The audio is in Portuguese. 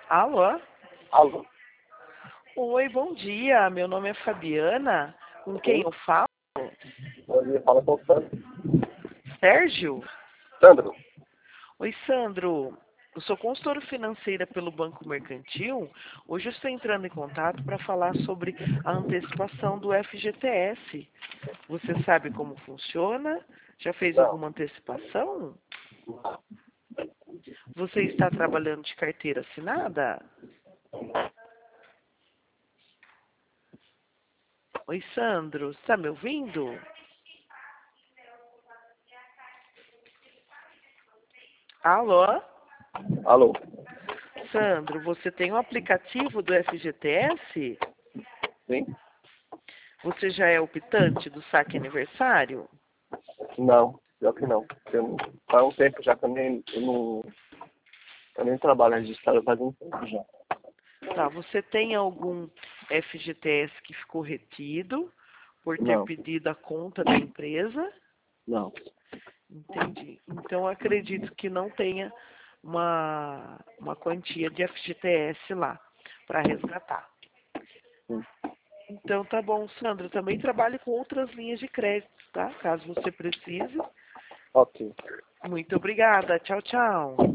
Alô? Alô? Oi, bom dia. Meu nome é Fabiana. Com quem Sim? eu falo? Bom dia, fala com o Sandro. Sérgio? Sandro? Oi, Sandro. Eu sou consultora financeira pelo Banco Mercantil. Hoje eu estou entrando em contato para falar sobre a antecipação do FGTS. Você sabe como funciona? Já fez Não. alguma antecipação? Você está trabalhando de carteira assinada? Oi, Sandro. Está me ouvindo? Alô? Alô? Sandro, você tem um aplicativo do FGTS? Sim? Você já é optante do saque aniversário? Não, pior que não. Faz um tempo já que eu nem trabalho registrado, faz um tempo já. Tá, você tem algum FGTS que ficou retido por ter Não, pedido a conta da empresa? não. Entendi. Então acredito que não tenha uma quantia de FGTS lá para resgatar. Sim. Então tá bom, Sandro. Também trabalho com outras linhas de crédito, tá? Caso você precise. Ok. Muito obrigada. Tchau, tchau.